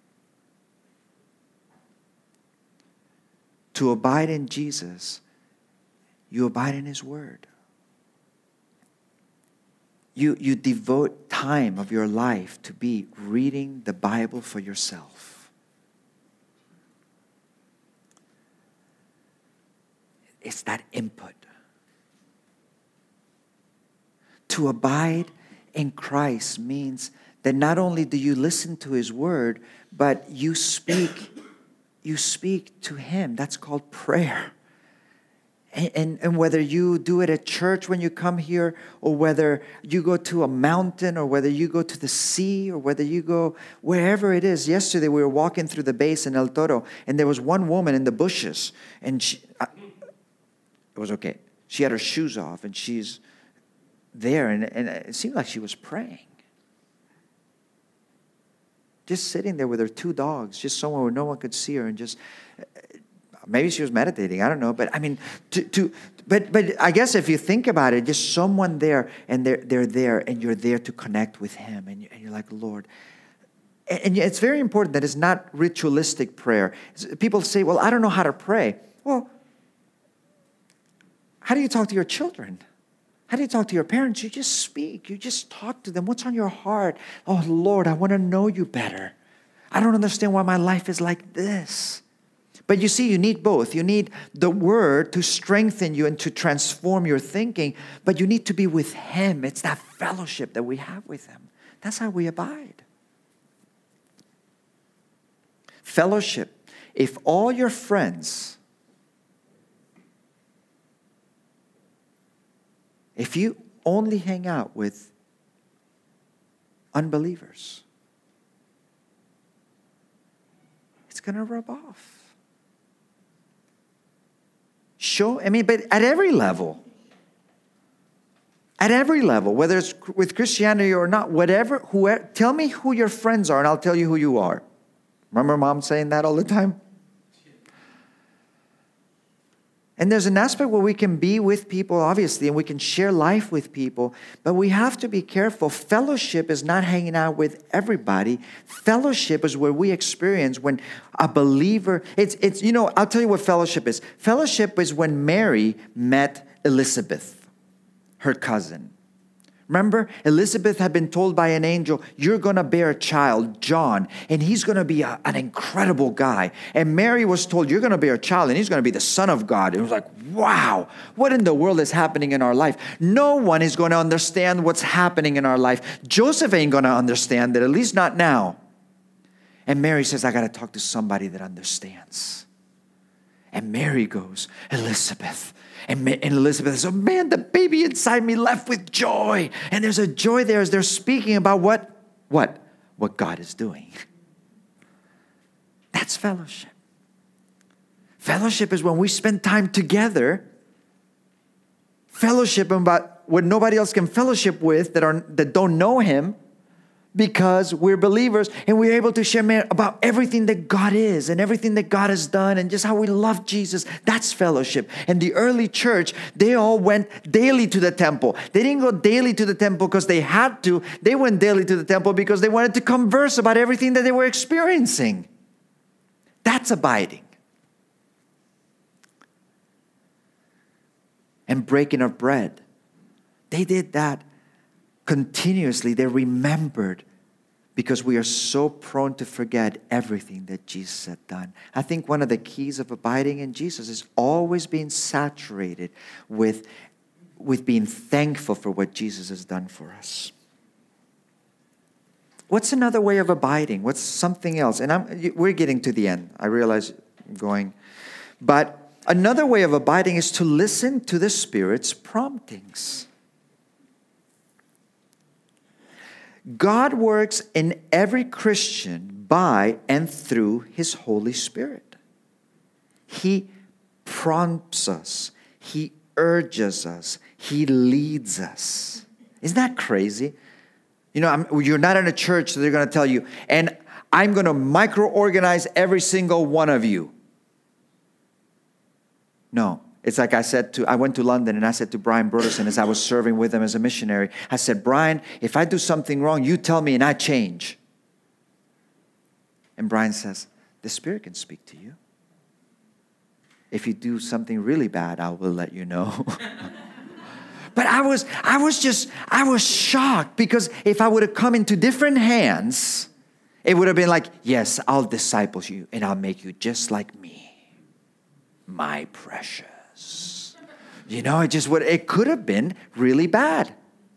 To abide in Jesus, you abide in his word. You, you devote time of your life to be reading the Bible for yourself. It's that input. To abide in Christ means that not only do you listen to his word, but you speak, you speak to him. That's called prayer. And, and, and whether you do it at church when you come here, or whether you go to a mountain, or whether you go to the sea, or whether you go wherever it is. Yesterday we were walking through the base in El Toro, and there was one woman in the bushes, and she, I, it was okay. She had her shoes off, and she's there, and, and it seemed like she was praying. Just sitting there with her two dogs, just somewhere where no one could see her, and just... Maybe she was meditating. I don't know. But I mean, to, to but but I guess if you think about it, just someone there, and they're they're there, and you're there to connect with him, and, you, and you're like, Lord. And, and it's very important that it's not ritualistic prayer. People say, well, I don't know how to pray. Well, how do you talk to your children? How do you talk to your parents? You just speak. You just talk to them. What's on your heart? Oh, Lord, I want to know you better. I don't understand why my life is like this. But you see, you need both. You need the word to strengthen you and to transform your thinking, but you need to be with him. It's that fellowship that we have with him. That's how we abide. Fellowship. If all your friends, if you only hang out with unbelievers, it's going to rub off. Show, I mean, but at every level, at every level, whether it's with Christianity or not, whatever, whoever, tell me who your friends are and I'll tell you who you are. Remember mom saying that all the time? And there's an aspect where we can be with people, obviously, and we can share life with people, but we have to be careful. Fellowship is not hanging out with everybody. Fellowship is where we experience when a believer, it's, it's you know, I'll tell you what fellowship is. Fellowship is when Mary met Elizabeth, her cousin. Remember, Elizabeth had been told by an angel, you're going to bear a child, John, and he's going to be a, an incredible guy. And Mary was told, you're going to bear a child, and he's going to be the Son of God. It was like, wow, what in the world is happening in our life? No one is going to understand what's happening in our life. Joseph ain't going to understand it, at least not now. And Mary says, I got to talk to somebody that understands. And Mary goes, Elizabeth. And, and Elizabeth says, oh man, the baby inside me left with joy. And there's a joy there as they're speaking about what? What? What God is doing. That's fellowship. Fellowship is when we spend time together. Fellowship about what nobody else can fellowship with that are that don't know him, because we're believers and we're able to share about everything that God is and everything that God has done and just how we love Jesus. That's fellowship. And the early church, they all went daily to the temple. They didn't go daily to the temple because they had to. They went daily to the temple because they wanted to converse about everything that they were experiencing. That's abiding. And breaking of bread. They did that continuously. They remembered, because we are so prone to forget everything that Jesus had done. I think one of the keys of abiding in Jesus is always being saturated with, with being thankful for what Jesus has done for us. What's another way of abiding? What's something else? And I'm, we're getting to the end. I realize I'm going. But another way of abiding is to listen to the Spirit's promptings. God works in every Christian by and through His Holy Spirit. He prompts us. He urges us. He leads us. Isn't that crazy? You know, I'm, you're not in a church that they're going to tell you, and I'm going to micro-organize every single one of you. No. It's like I said to, I went to London and I said to Brian Broderson as I was serving with him as a missionary, I said, Brian, if I do something wrong, you tell me and I change. And Brian says, the Spirit can speak to you. If you do something really bad, I will let you know. But I was, I was just, I was shocked, because if I would have come into different hands, it would have been like, yes, I'll disciple you and I'll make you just like me, my precious. You know, it just would, it could have been really bad.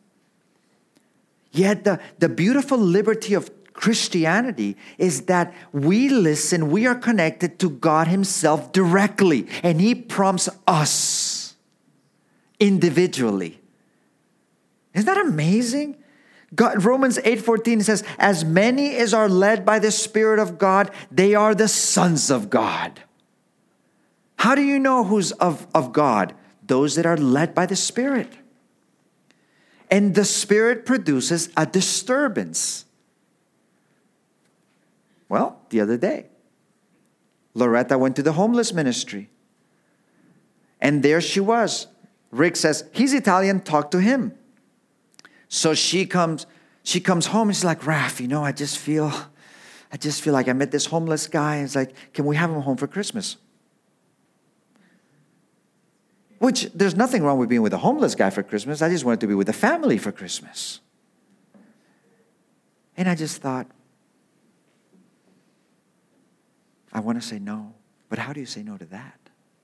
Yet the, the beautiful liberty of Christianity is that we listen, we are connected to God Himself directly, and He prompts us individually. Isn't that amazing? God, Romans eight fourteen says, as many as are led by the Spirit of God, they are the sons of God. How do you know who's of, of God? Those that are led by the Spirit. And the Spirit produces a disturbance. Well, the other day, Loretta went to the homeless ministry. And there she was. Rick says, he's Italian, talk to him. So she comes, she comes home and she's like, Raph, you know, I just feel, I just feel like I met this homeless guy. It's like, can we have him home for Christmas? Which, there's nothing wrong with being with a homeless guy for Christmas. I just wanted to be with a family for Christmas. And I just thought, I want to say no. But how do you say no to that?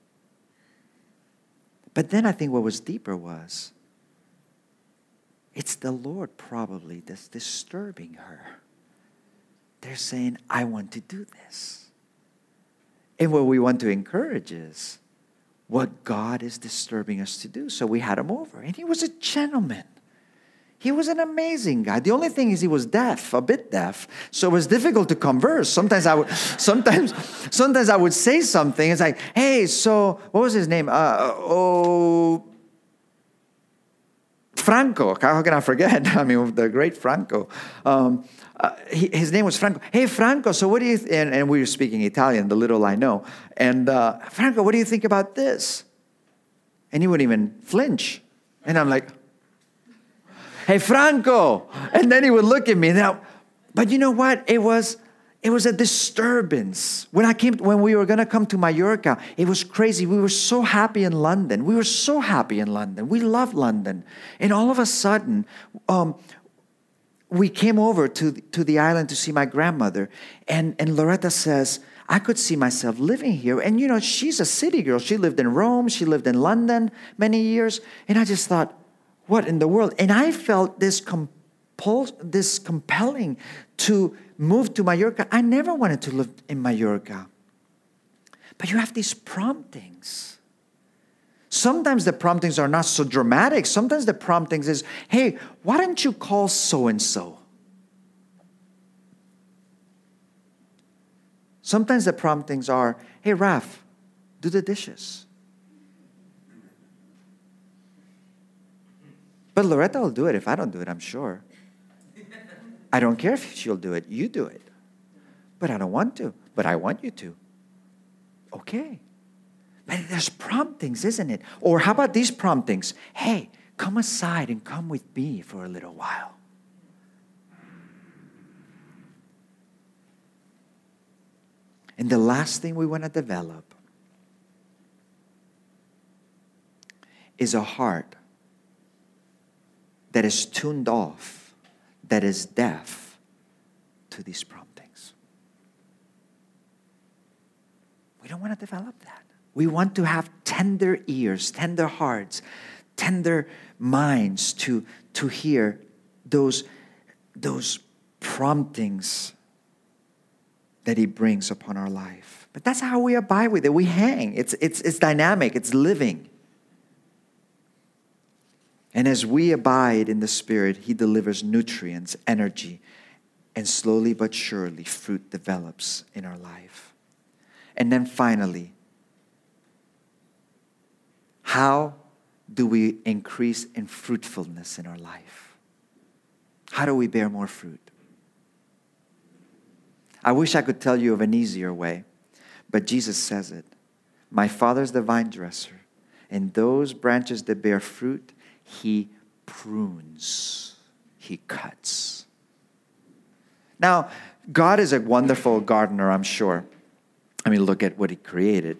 But then I think what was deeper was, it's the Lord probably that's disturbing her. They're saying, I want to do this. And what we want to encourage is what God is disturbing us to do. So we had him over. And he was a gentleman. He was an amazing guy. The only thing is he was deaf, a bit deaf. So it was difficult to converse. Sometimes I would sometimes sometimes I would say something. It's like, hey, so what was his name? Uh, oh, Franco. How can I forget? I mean, the great Franco. Um, uh, he, his name was Franco. Hey, Franco, so what do you... Th-? And, and we were speaking Italian, the little I know. And uh, Franco, what do you think about this? And he wouldn't even flinch. And I'm like, hey, Franco. And then he would look at me. Now, but you know what? It was... It was a disturbance. When I came, when we were going to come to Mallorca, it was crazy. We were so happy in London. We were so happy in London. We love London. And all of a sudden, um, we came over to, to the island to see my grandmother. And, and Loretta says, I could see myself living here. And, you know, she's a city girl. She lived in Rome. She lived in London many years. And I just thought, what in the world? And I felt this compul- this compelling to move to Mallorca. I never wanted to live in Mallorca. But you have these promptings. Sometimes the promptings are not so dramatic. Sometimes the promptings is, hey, why don't you call so-and-so? Sometimes the promptings are, hey, Raph, do the dishes. But Loretta will do it if I don't do it, I'm sure. I don't care if she'll do it. You do it. But I don't want to. But I want you to. Okay. But there's promptings, isn't it? Or how about these promptings? Hey, come aside and come with me for a little while. And the last thing we want to develop is a heart that is tuned off, that is deaf to these promptings. We don't want to develop that. We want to have tender ears, tender hearts, tender minds to, to hear those, those promptings that He brings upon our life. But that's how we abide with it. We hang. It's, it's, it's dynamic. It's living. And as we abide in the Spirit, He delivers nutrients, energy, and slowly but surely fruit develops in our life. And then finally, how do we increase in fruitfulness in our life? How do we bear more fruit? I wish I could tell you of an easier way, but Jesus says it. My Father's the vine dresser, and those branches that bear fruit, He prunes, He cuts. Now, God is a wonderful gardener, I'm sure. I mean, look at what He created.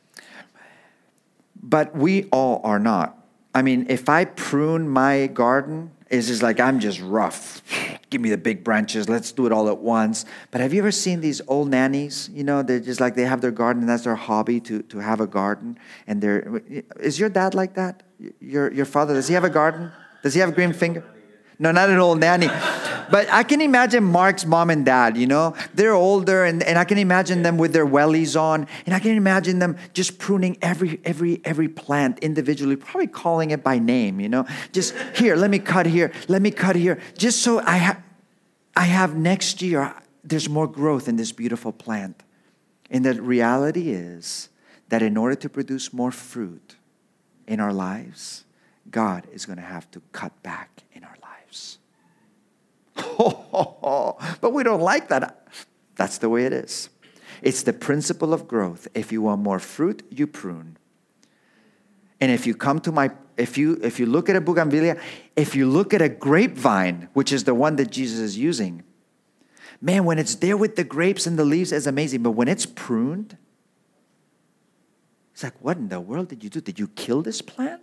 But we all are not. I mean, if I prune my garden, it's just like I'm just rough. Give me the big branches. Let's do it all at once. But have you ever seen these old nannies? You know, they're just like they have their garden, and that's their hobby to, to have a garden. And they're is your dad like that? Your your father, does he have a garden? Does he have a green finger? No, not an old nanny. But I can imagine Mark's mom and dad, you know. They're older, and, and I can imagine them with their wellies on. And I can imagine them just pruning every every every plant individually, probably calling it by name, you know. Just, here, let me cut here. Let me cut here. Just so I, ha- I have next year, there's more growth in this beautiful plant. And the reality is that in order to produce more fruit in our lives, God is going to have to cut back in our lives. But we don't like that. That's the way it is. It's the principle of growth. If you want more fruit, you prune. And if you come to my, if you if you look at a bougainvillea, if you look at a grapevine, which is the one that Jesus is using, man, when it's there with the grapes and the leaves, it's amazing. But when it's pruned, it's like, what in the world did you do? Did you kill this plant?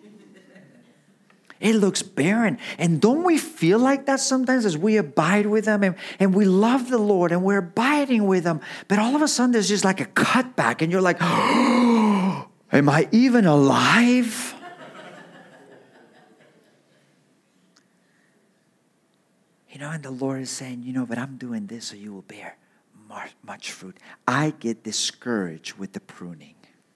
It looks barren. And don't we feel like that sometimes as we abide with Him and, and we love the Lord and we're abiding with Him? But all of a sudden there's just like a cutback and you're like, oh, am I even alive? You know, and the Lord is saying, you know, but I'm doing this so you will bear much fruit. I get discouraged with the pruning.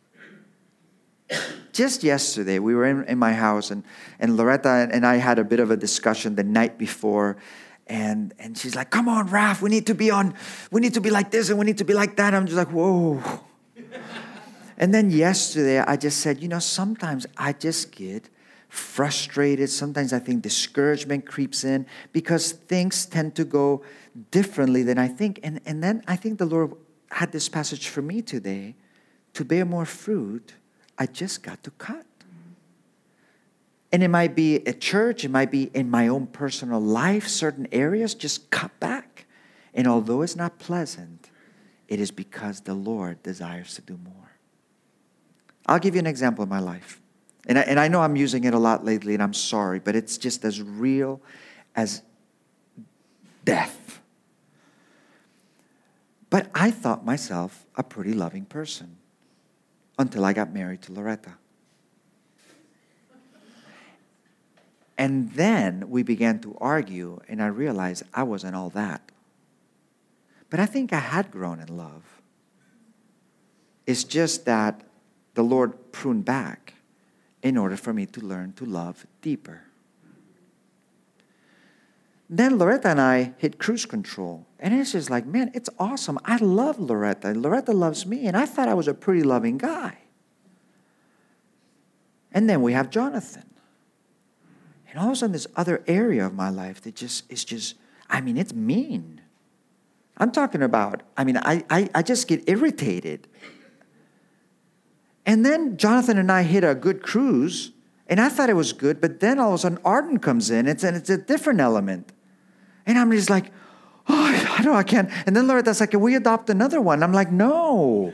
Just yesterday, we were in, in my house, and, and Loretta and I had a bit of a discussion the night before, and, and she's like, come on, Raph, we need to be on, we need to be like this, and we need to be like that. I'm just like, whoa. And then yesterday, I just said, you know, sometimes I just get frustrated. Sometimes I think discouragement creeps in because things tend to go differently than I think. And, and then I think the Lord had this passage for me today. To bear more fruit, I just got to cut. And it might be at church, it might be in my own personal life, certain areas, just cut back. And although it's not pleasant, it is because the Lord desires to do more. I'll give you an example of my life. And I, and I know I'm using it a lot lately, and I'm sorry, but it's just as real as death. But I thought myself a pretty loving person. Until I got married to Loretta. And then we began to argue, and I realized I wasn't all that. But I think I had grown in love. It's just that the Lord pruned back in order for me to learn to love deeper. Then Loretta and I hit cruise control. And it's just like, man, it's awesome. I love Loretta. Loretta loves me. And I thought I was a pretty loving guy. And then we have Jonathan. And all of a sudden, this other area of my life that just is just, I mean, it's mean. I'm talking about, I mean, I, I, I just get irritated. And then Jonathan and I hit a good cruise, and I thought it was good, but then all of a sudden Arden comes in, it's, and it's a different element. And I'm just like, oh, I don't, I can't. And then Loretta's like, can we adopt another one? I'm like, no.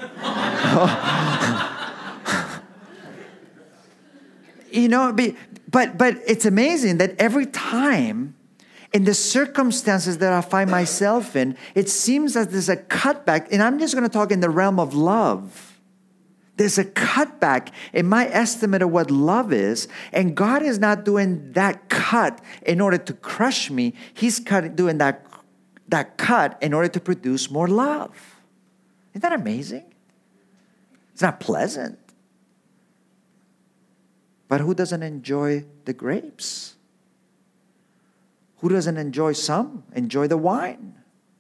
You know, but but it's amazing that every time in the circumstances that I find myself in, it seems that there's a cutback. And I'm just going to talk in the realm of love. There's a cutback in my estimate of what love is. And God is not doing that cut in order to crush me. He's cut, doing that, that cut in order to produce more love. Isn't that amazing? It's not pleasant. But who doesn't enjoy the grapes? Who doesn't enjoy some? Enjoy the wine.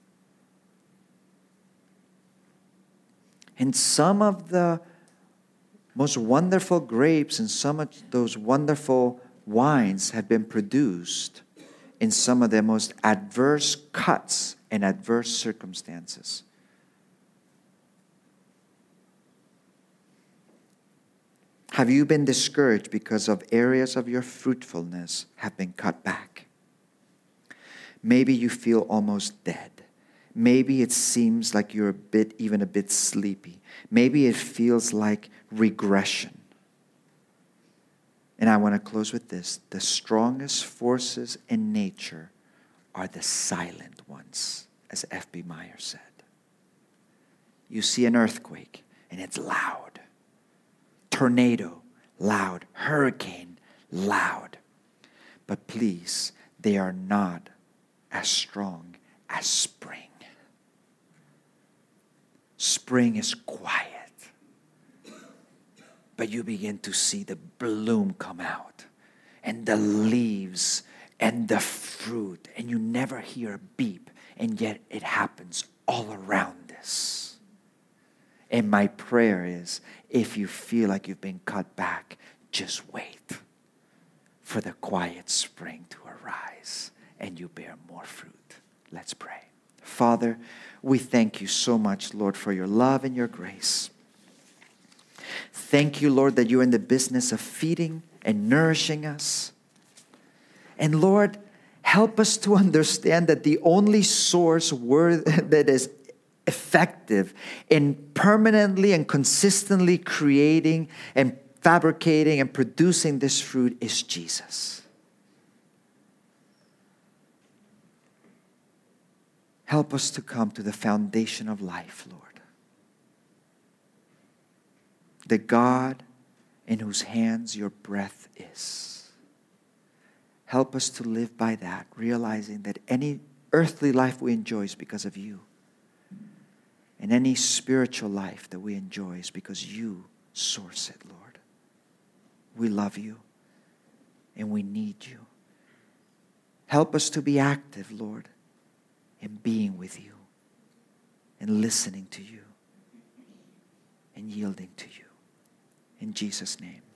And some of the most wonderful grapes and some of those wonderful wines have been produced in some of the most adverse cuts and adverse circumstances. Have you been discouraged because of areas of your fruitfulness have been cut back? Maybe you feel almost dead. Maybe it seems like you're a bit, even a bit sleepy. Maybe it feels like regression. And I want to close with this. The strongest forces in nature are the silent ones, as F B Meyer said. You see an earthquake, and it's loud. Tornado, loud. Hurricane, loud. But please, they are not as strong as spring. Spring is quiet. But you begin to see the bloom come out, and the leaves, and the fruit, and you never hear a beep, and yet it happens all around us. And my prayer is, if you feel like you've been cut back, just wait for the quiet spring to arise and you bear more fruit. Let's pray. Father, we thank you so much, Lord, for your love and your grace. Thank you, Lord, that you're in the business of feeding and nourishing us. And Lord, help us to understand that the only source word that is effective in permanently and consistently creating and fabricating and producing this fruit is Jesus. Help us to come to the foundation of life, Lord. The God in whose hands your breath is. Help us to live by that, realizing that any earthly life we enjoy is because of you. And any spiritual life that we enjoy is because you source it, Lord. We love you and we need you. Help us to be active, Lord, in being with you and listening to you and yielding to you. In Jesus' name.